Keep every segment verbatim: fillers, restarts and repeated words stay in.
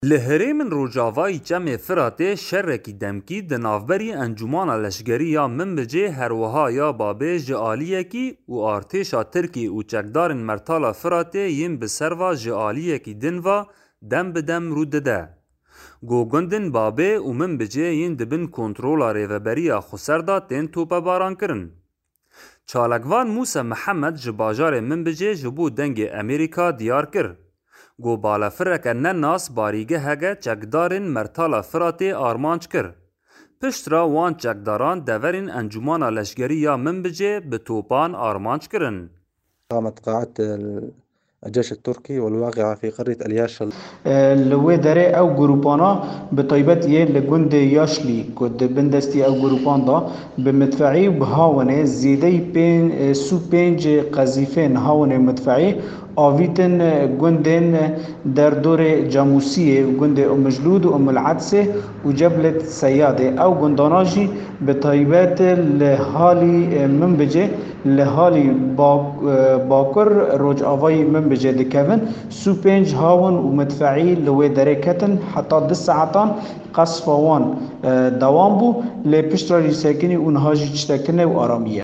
لهره من روجاوای جمع فراته شرکی دمکی دنافبری انجمانا لشگری یا من بجه هروها یا بابه جعالیه کی و آرتشا ترکی و چکدارن مرتالا فراته یم بسروا جعالیه کی دنوا دم بدم رو دده. گو گندن بابه و من بجه ین دبن کنترولا ریوبریا خسردا تین توپا باران کرن. چالکوان موسى محمد جباجار من بجه جبو دنگ امریکا دیار کر. گو بالا فرک نناس باریگه هگه چکدارن مرتالا فراتی آرمانچ کر. پشت را وان چکداران دورین انجمانا لشگری یا من بجه به توپان آرمانچ کرن. قامت قاعدة الجيش التركي والواقعة في قرية الياش لوی داره او گروپانا به طیبت یه لگند یاشلی کد بندستی او گروپان دا به مدفعی و هاونه زیده پین سو پنج قذیفین هاونه مدفعی آویتن گندن در دور جاموسیه و گند ام جلود و ام العدسه و جبلت سیاده او گنداناجی به طیبت لحالی من بجه لحالی باکر روج آوای من بجه دکوین سو پنج هاون و مدفعی لوی درکتن حتی ده ساعتان قصفوان دوام بو لپشت را ریسکنی اونهاجی چتکنه و آرامیه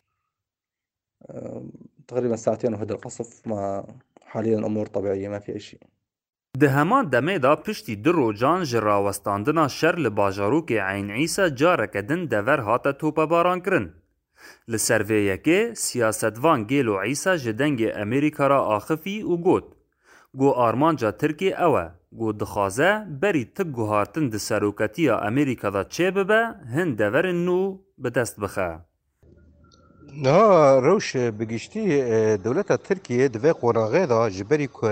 تقريبا ساعتين وهذا القصف ما حاليا الأمور طبيعية ما في أي شيء. ده همان دمه دا پشتی در روجان جراوستاندنا شر لباجاروک عین عیسا جارکدن دور هاتا توپا باران کرن. لسرویه که سیاستوان گیلو عیسا جدنگ امریکا را آخفی و گوت. گو آرمانجا ترکی اوه. گو دخوازه بری تک گوهارتن ده سروکتیا امریکا دا چه ببه هن دورن نو بدست بخه. نه روش بگشتی دولت ترکیه دوی قناغه دا جبری که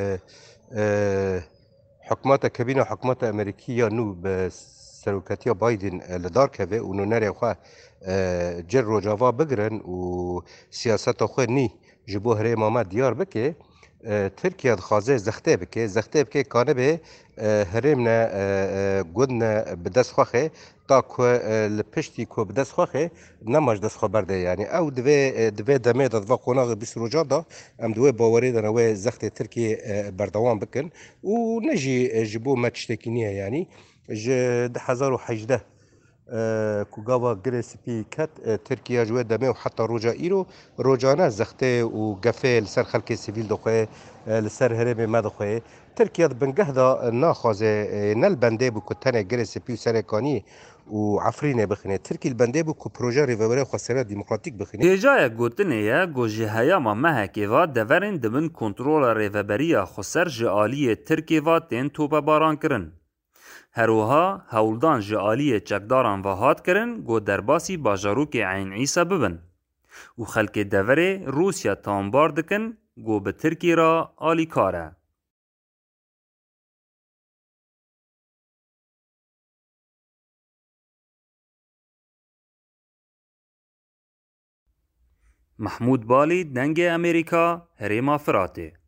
حکمات کبین و حکمات امریکی یا نو به سروکتیا بایدن لدار که و نو نری خواه جر روجاوا بگرن و سیاست خواه نی جبو هره ماما دیار بکه ترکیه خوازه زخته بکه زخته بکه کانه به هرم نه گودن بدست خواه تا که لپشتی که بدست خواه نماش دست خبر ده یعنی او دوی دوی دمه داد و قناغ بیست روجان دا ام دوی باوری دانه و زخت ترکیه بردوام بکن و نجی جبو ما تشتکینیه یعنی ج ده هزار و هجده کوگاوا گرسپی کت ترکیه جوه دمه و حتی روجا ایرو روجانه زخته و گفه لسر خلک سیویل دخواه لسر هرم ما دخواه ترکیه بنگه دا ناخوازه نل بنده بو کتنه گرسپی و سرکانی و عفرینه بخینه ترکی البنده بو که پروژه ریوبره خواستره دیموکراتیک بخینه هجای گوتنه یا گوجه هیاما مهکی و دورن دمن کنترول ریوبریا خسر جعالی ترکی و تین توپا باران کرن. هروها هولدان جعالی چکداران و هات کرن گو درباسی باجاروک عین عیسا ببن. و خلک دوره روسیا تانبار دکن گو به ترکی را آلی کاره. محمود بالی دنگ امریکا هریما فراته